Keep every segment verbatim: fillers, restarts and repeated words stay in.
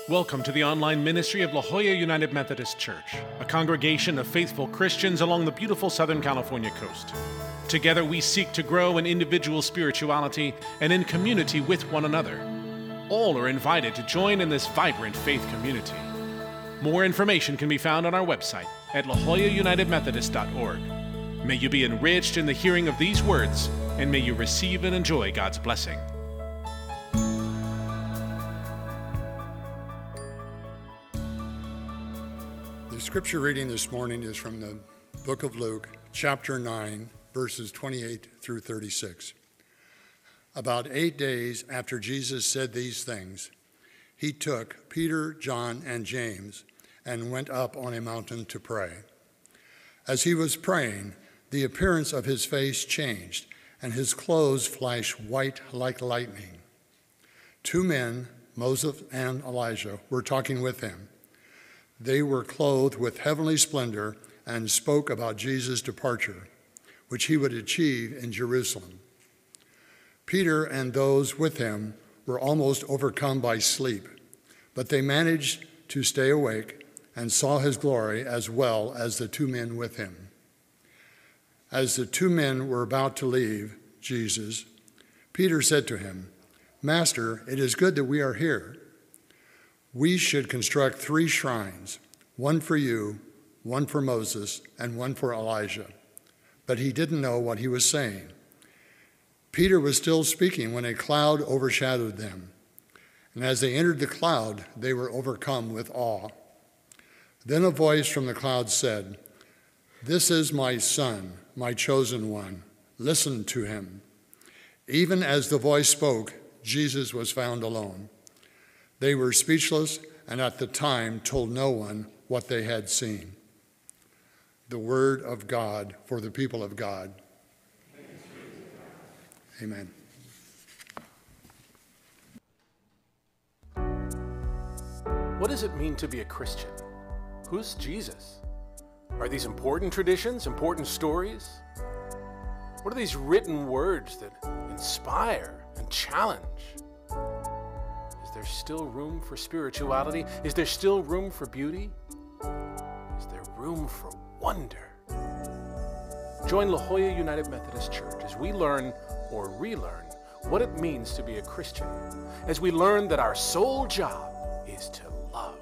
Welcome to the online ministry of La Jolla United Methodist Church, a congregation of faithful Christians along the beautiful Southern California coast. Together we seek to grow in individual spirituality and in community with one another. All are invited to join in this vibrant faith community. More information can be found on our website at la jolla united methodist dot org. May you be enriched in the hearing of these words, and may you receive and enjoy God's blessing. The scripture reading this morning is from the book of Luke, chapter nine, verses twenty-eight through thirty-six. About eight days after Jesus said these things, he took Peter, John, and James and went up on a mountain to pray. As he was praying, the appearance of his face changed, and his clothes flashed white like lightning. Two men, Moses and Elijah, were talking with him. They were clothed with heavenly splendor and spoke about Jesus' departure, which he would achieve in Jerusalem. Peter and those with him were almost overcome by sleep, but they managed to stay awake and saw his glory as well as the two men with him. As the two men were about to leave Jesus, Peter said to him, "Master, it is good that we are here. We should construct three shrines, one for you, one for Moses, and one for Elijah." But he didn't know what he was saying. Peter was still speaking when a cloud overshadowed them. And as they entered the cloud, they were overcome with awe. Then a voice from the cloud said, "This is my son, my chosen one. Listen to him." Even as the voice spoke, Jesus was found alone. They were speechless and at the time told no one what they had seen. The word of God for the people of God. Amen. What does it mean to be a Christian? Who's Jesus? Are these important traditions, important stories? What are these written words that inspire and challenge? Is there still room for spirituality? Is there still room for beauty? Is there room for wonder? Join La Jolla United Methodist Church as we learn or relearn what it means to be a Christian, as we learn that our sole job is to love.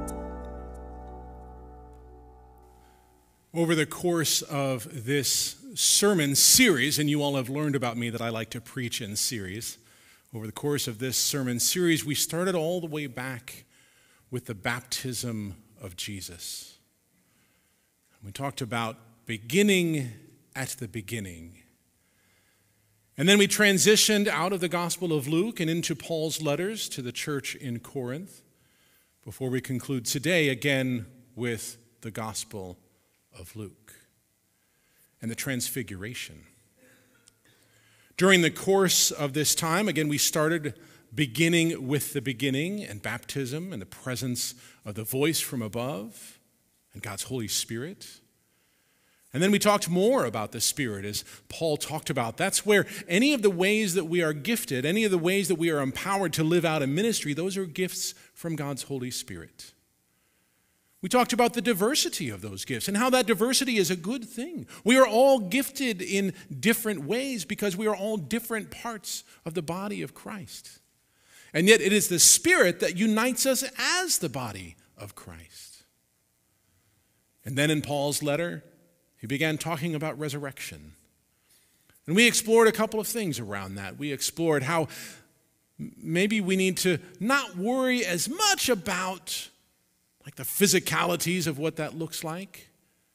Over the course of this sermon series, and you all have learned about me that I like to preach in series, over the course of this sermon series, we started all the way back with the baptism of Jesus. We talked about beginning at the beginning. And then we transitioned out of the Gospel of Luke and into Paul's letters to the church in Corinth before we conclude today again with the Gospel of Luke and the Transfiguration. During the course of this time, again, we started beginning with the beginning and baptism and the presence of the voice from above and God's Holy Spirit. And then we talked more about the Spirit, as Paul talked about. That's where any of the ways that we are gifted, any of the ways that we are empowered to live out a ministry, those are gifts from God's Holy Spirit. We talked about the diversity of those gifts and how that diversity is a good thing. We are all gifted in different ways because we are all different parts of the body of Christ. And yet it is the Spirit that unites us as the body of Christ. And then in Paul's letter, he began talking about resurrection. And we explored a couple of things around that. We explored how maybe we need to not worry as much about like the physicalities of what that looks like,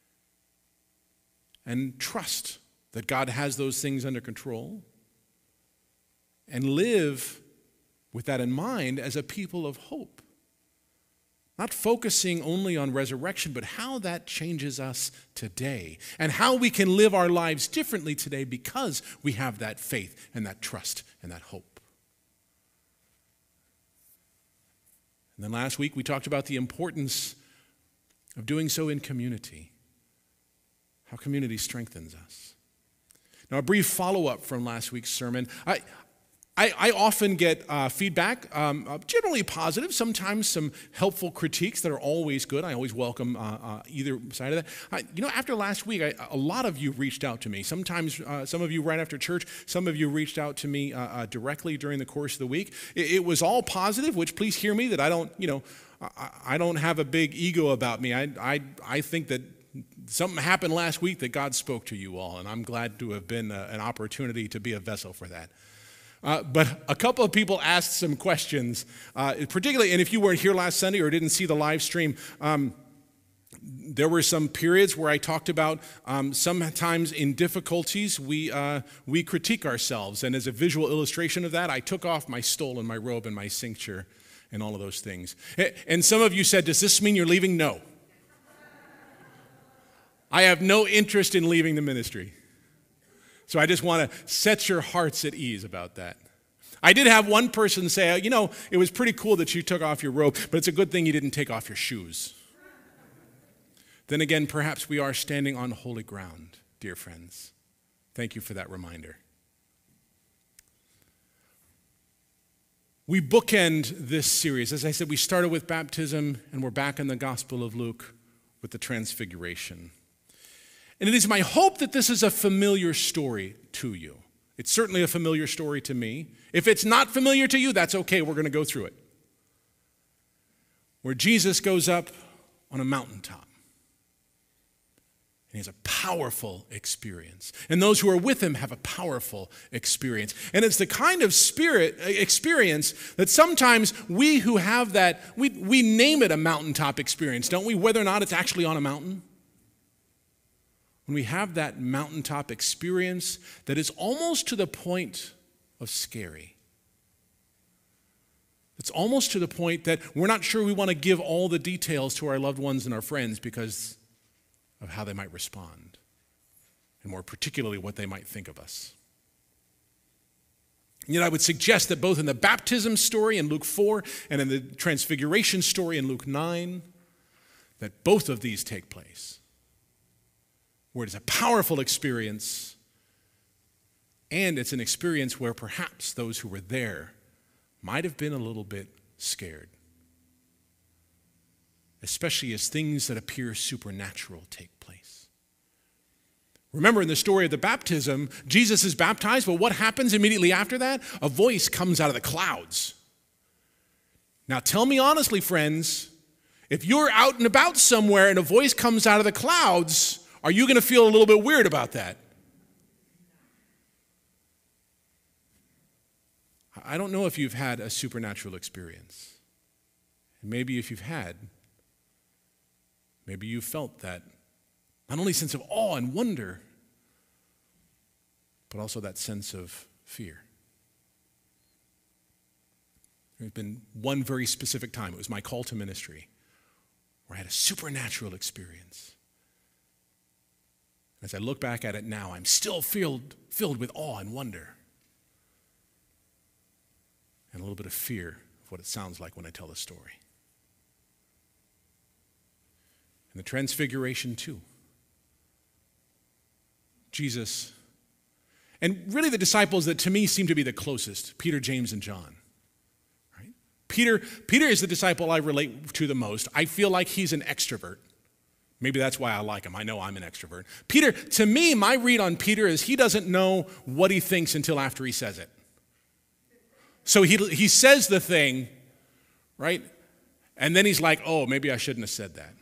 and trust that God has those things under control, and live with that in mind as a people of hope. Not focusing only on resurrection, but how that changes us today, and how we can live our lives differently today because we have that faith and that trust and that hope. And then last week we talked about the importance of doing so in community, how community strengthens us. Now, a brief follow-up from last week's sermon. I, I, I often get uh, feedback, um, uh, generally positive, sometimes some helpful critiques that are always good. I always welcome uh, uh, either side of that. I, you know, after last week, I, a lot of you reached out to me. Sometimes, uh, some of you right after church, some of you reached out to me uh, uh, directly during the course of the week. It, it was all positive, which please hear me that I don't, you know, I, I don't have a big ego about me. I, I, I think that something happened last week that God spoke to you all, and I'm glad to have been a, an opportunity to be a vessel for that. Uh, but a couple of people asked some questions, uh, particularly, and if you weren't here last Sunday or didn't see the live stream, um, there were some periods where I talked about um, sometimes in difficulties we uh, we critique ourselves, and as a visual illustration of that, I took off my stole and my robe and my cincture and all of those things. And some of you said, "Does this mean you're leaving?" No. I have no interest in leaving the ministry. So I just want to set your hearts at ease about that. I did have one person say, you know, it was pretty cool that you took off your robe, but it's a good thing you didn't take off your shoes. Then again, perhaps we are standing on holy ground, dear friends. Thank you for that reminder. We bookend this series. As I said, we started with baptism, and we're back in the Gospel of Luke with the Transfiguration. And it is my hope that this is a familiar story to you. It's certainly a familiar story to me. If it's not familiar to you, that's okay. We're going to go through it. Where Jesus goes up on a mountaintop. And he has a powerful experience. And those who are with him have a powerful experience. And it's the kind of spirit experience that sometimes we who have that, we, we name it a mountaintop experience, don't we? Whether or not it's actually on a mountain. When we have that mountaintop experience that is almost to the point of scary. It's almost to the point that we're not sure we want to give all the details to our loved ones and our friends because of how they might respond, and more particularly what they might think of us. And yet I would suggest that both in the baptism story in Luke four and in the transfiguration story in Luke nine, that both of these take place. Where it is a powerful experience, and it's an experience where perhaps those who were there might have been a little bit scared, especially as things that appear supernatural take place. Remember, in the story of the baptism, Jesus is baptized, but what happens immediately after that? A voice comes out of the clouds. Now, tell me honestly, friends, if you're out and about somewhere and a voice comes out of the clouds, are you going to feel a little bit weird about that? I don't know if you've had a supernatural experience. And maybe if you've had, maybe you felt that not only sense of awe and wonder, but also that sense of fear. There's been one very specific time, it was my call to ministry, where I had a supernatural experience. As I look back at it now, I'm still filled, filled with awe and wonder. And a little bit of fear of what it sounds like when I tell the story. And the transfiguration too. Jesus, and really the disciples that to me seem to be the closest, Peter, James, and John. Right? Peter, Peter is the disciple I relate to the most. I feel like he's an extrovert. Maybe that's why I like him. I know I'm an extrovert. Peter, to me, my read on Peter is he doesn't know what he thinks until after he says it. So he, he says the thing, right? And then he's like, oh, maybe I shouldn't have said that.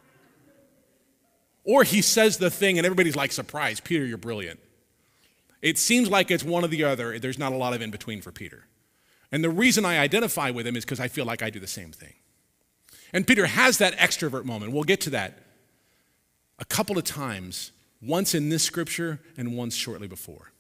Or he says the thing and everybody's like, surprised, Peter, you're brilliant. It seems like it's one or the other. There's not a lot of in between for Peter. And the reason I identify with him is because I feel like I do the same thing. And Peter has that extrovert moment. We'll get to that a couple of times, once in this scripture and once shortly before.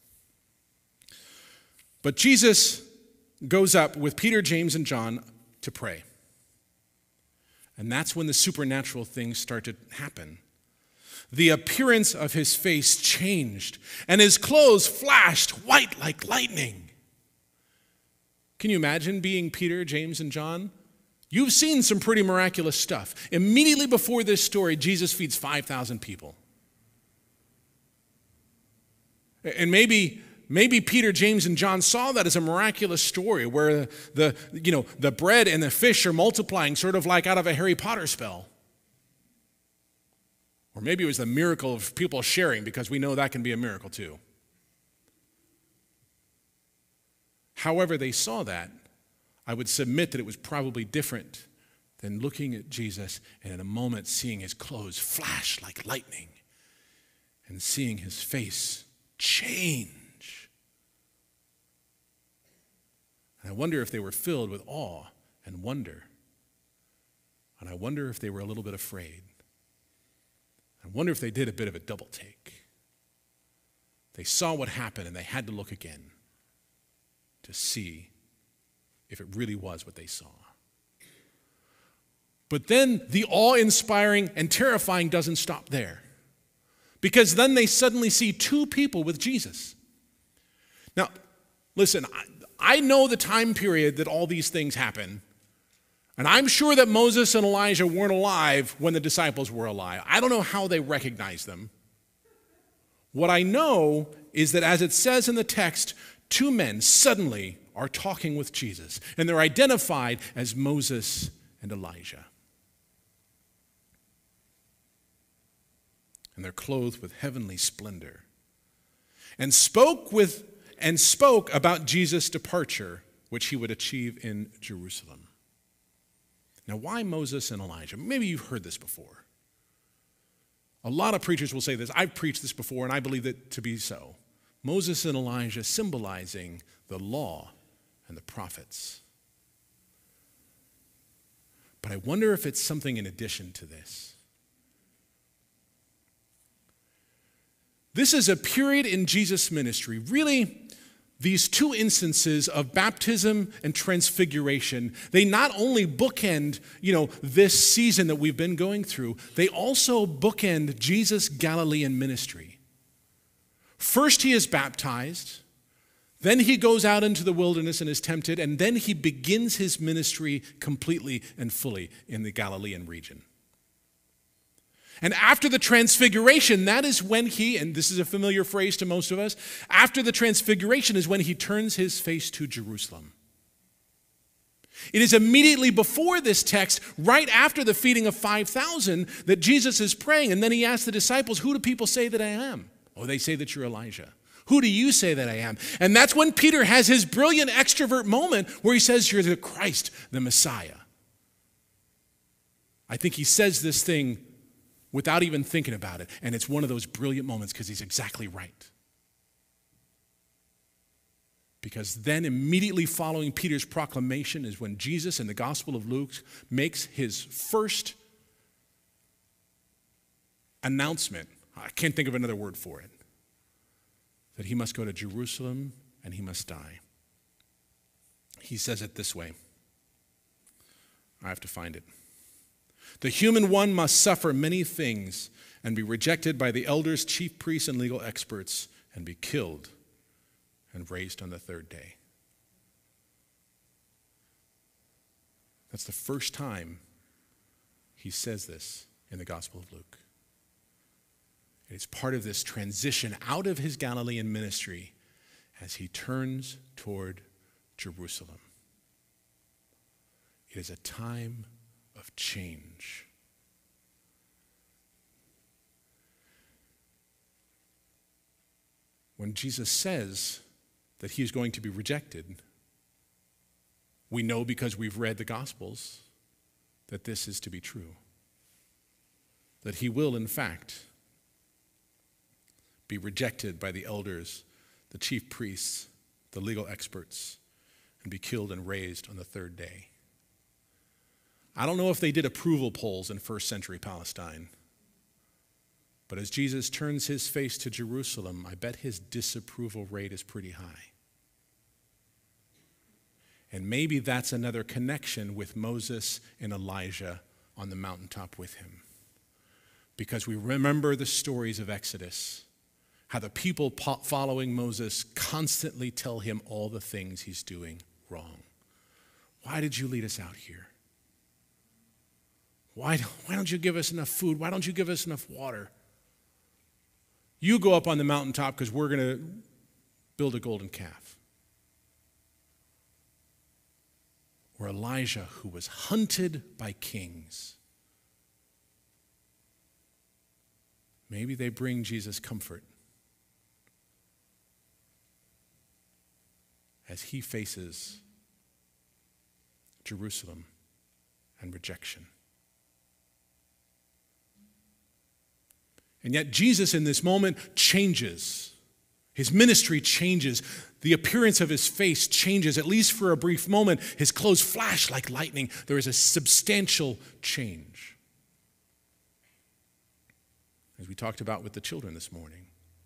But Jesus goes up with Peter, James, and John to pray. And that's when the supernatural things start to happen. The appearance of his face changed, and his clothes flashed white like lightning. Can you imagine being Peter, James, and John? You've seen some pretty miraculous stuff. Immediately before this story, Jesus feeds five thousand people. And maybe, maybe Peter, James, and John saw that as a miraculous story where the, you know, the bread and the fish are multiplying sort of like out of a Harry Potter spell. Or maybe it was the miracle of people sharing, because we know that can be a miracle too. However they saw that, I would submit that it was probably different than looking at Jesus and in a moment seeing his clothes flash like lightning and seeing his face change. And I wonder if they were filled with awe and wonder. And I wonder if they were a little bit afraid. I wonder if they did a bit of a double take. They saw what happened and they had to look again to see if it really was what they saw. But then the awe-inspiring and terrifying doesn't stop there, because then they suddenly see two people with Jesus. Now, listen, I, I know the time period that all these things happen, and I'm sure that Moses and Elijah weren't alive when the disciples were alive. I don't know how they recognized them. What I know is that, as it says in the text, two men suddenly are talking with Jesus, and they're identified as Moses and Elijah. And they're clothed with heavenly splendor, and spoke with and spoke about Jesus' departure, which he would achieve in Jerusalem. Now, why Moses and Elijah? Maybe you've heard this before. A lot of preachers will say this. I've preached this before, and I believe it to be so. Moses and Elijah symbolizing the law and the prophets. But I wonder if it's something in addition to this. This is a period in Jesus' ministry, really, these two instances of baptism and transfiguration, they not only bookend, you know, this season that we've been going through, they also bookend Jesus' Galilean ministry. First he is baptized, then he goes out into the wilderness and is tempted, and then he begins his ministry completely and fully in the Galilean region. And after the transfiguration, that is when he, and this is a familiar phrase to most of us, after the transfiguration is when he turns his face to Jerusalem. It is immediately before this text, right after the feeding of five thousand, that Jesus is praying, and then he asks the disciples, "Who do people say that I am?" "Oh, they say that you're Elijah." "Who do you say that I am?" And that's when Peter has his brilliant extrovert moment where he says, "You're the Christ, the Messiah." I think he says this thing without even thinking about it, and it's one of those brilliant moments because he's exactly right. Because then immediately following Peter's proclamation is when Jesus in the Gospel of Luke makes his first announcement. I can't think of another word for it. That he must go to Jerusalem and he must die. He says it this way. I have to find it. "The human one must suffer many things and be rejected by the elders, chief priests, and legal experts, and be killed and raised on the third day." That's the first time he says this in the Gospel of Luke. It's part of this transition out of his Galilean ministry as he turns toward Jerusalem. It is a time of change. When Jesus says that he is going to be rejected, we know because we've read the Gospels that this is to be true. That he will, in fact, be rejected by the elders, the chief priests, the legal experts, and be killed and raised on the third day. I don't know if they did approval polls in first century Palestine, but as Jesus turns his face to Jerusalem, I bet his disapproval rate is pretty high. And maybe that's another connection with Moses and Elijah on the mountaintop with him. Because we remember the stories of Exodus, how the people following Moses constantly tell him all the things he's doing wrong. Why did you lead us out here? Why, why don't you give us enough food? Why don't you give us enough water? You go up on the mountaintop because we're going to build a golden calf. Or Elijah, who was hunted by kings. Maybe they bring Jesus comfort as he faces Jerusalem and rejection. And yet Jesus in this moment changes. His ministry changes. The appearance of his face changes, at least for a brief moment. His clothes flash like lightning. There is a substantial change. As we talked about with the children this morning,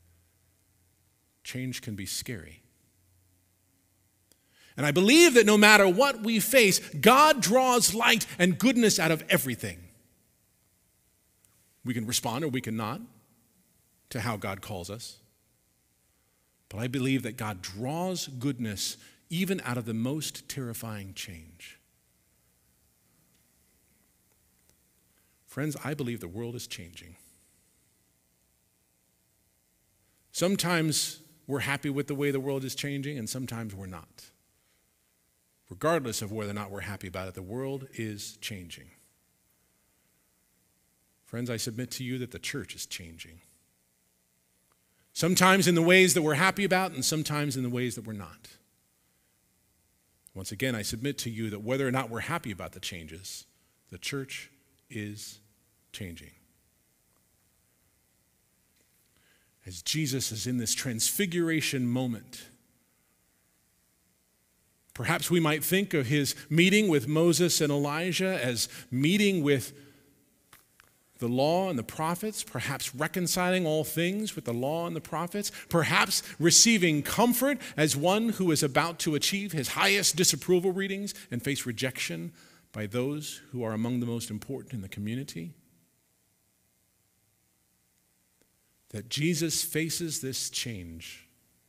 change can be scary. And I believe that no matter what we face, God draws light and goodness out of everything. We can respond or we can not to how God calls us. But I believe that God draws goodness even out of the most terrifying change. Friends, I believe the world is changing. Sometimes we're happy with the way the world is changing, and sometimes we're not. Regardless of whether or not we're happy about it, the world is changing. Friends, I submit to you that the church is changing. Sometimes in the ways that we're happy about, and sometimes in the ways that we're not. Once again, I submit to you that whether or not we're happy about the changes, the church is changing. As Jesus is in this transfiguration moment, perhaps we might think of his meeting with Moses and Elijah as meeting with the law and the prophets, perhaps reconciling all things with the law and the prophets, perhaps receiving comfort as one who is about to achieve his highest disapproval readings and face rejection by those who are among the most important in the community. That Jesus faces this change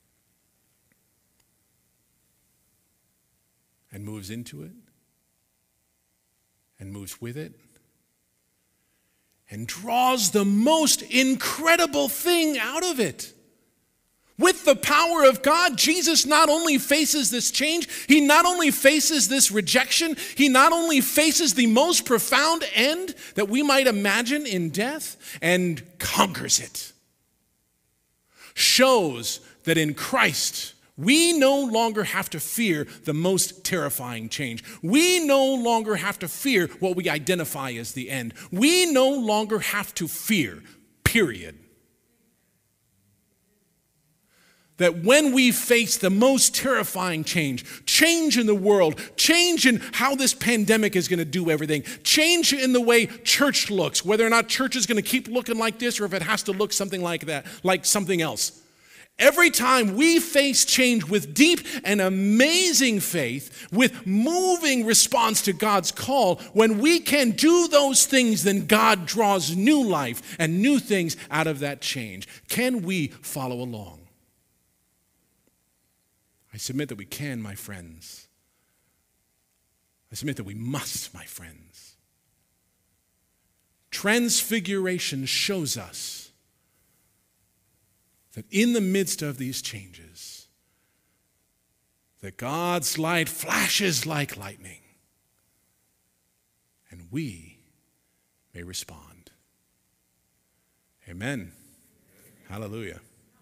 and moves into it and moves with it and draws the most incredible thing out of it. With the power of God, Jesus not only faces this change, he not only faces this rejection, he not only faces the most profound end that we might imagine in death and conquers it. Shows that in Christ, we no longer have to fear the most terrifying change. We no longer have to fear what we identify as the end. We no longer have to fear, period. That when we face the most terrifying change, change in the world, change in how this pandemic is going to do everything, change in the way church looks, whether or not church is going to keep looking like this or if it has to look something like that, like something else. Every time we face change with deep and amazing faith, with moving response to God's call, when we can do those things, then God draws new life and new things out of that change. Can we follow along? I submit that we can, my friends. I submit that we must, my friends. Transfiguration shows us that in the midst of these changes, that God's light flashes like lightning, and we may respond. Amen. Hallelujah.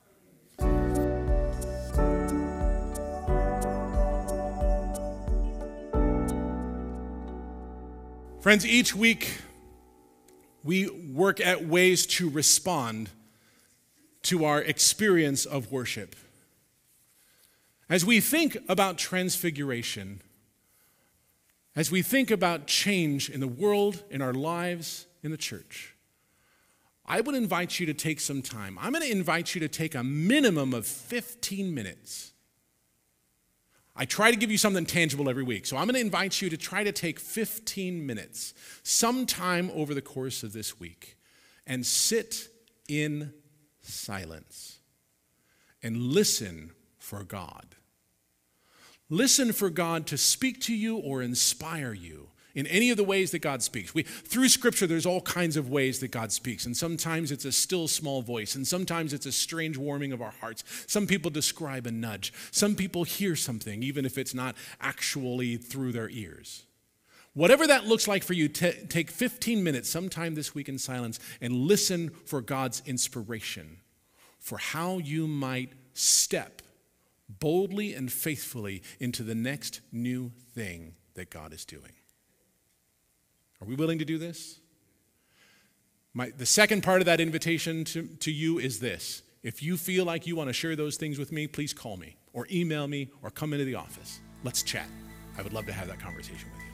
Friends, each week we work at ways to respond to our experience of worship. As we think about transfiguration, as we think about change in the world, in our lives, in the church, I would invite you to take some time. I'm going to invite you to take a minimum of fifteen minutes. I try to give you something tangible every week, so I'm going to invite you to try to take fifteen minutes sometime over the course of this week and sit in silence and listen for God. Listen for God to speak to you or inspire you in any of the ways that God speaks. We, through Scripture, there's all kinds of ways that God speaks, and sometimes it's a still small voice, and sometimes it's a strange warming of our hearts. Some people describe a nudge. Some people hear something, even if it's not actually through their ears. Whatever that looks like for you, t- take fifteen minutes sometime this week in silence and listen for God's inspiration for how you might step boldly and faithfully into the next new thing that God is doing. Are we willing to do this? My, the second part of that invitation to, to you is this. If you feel like you want to share those things with me, please call me or email me or come into the office. Let's chat. I would love to have that conversation with you.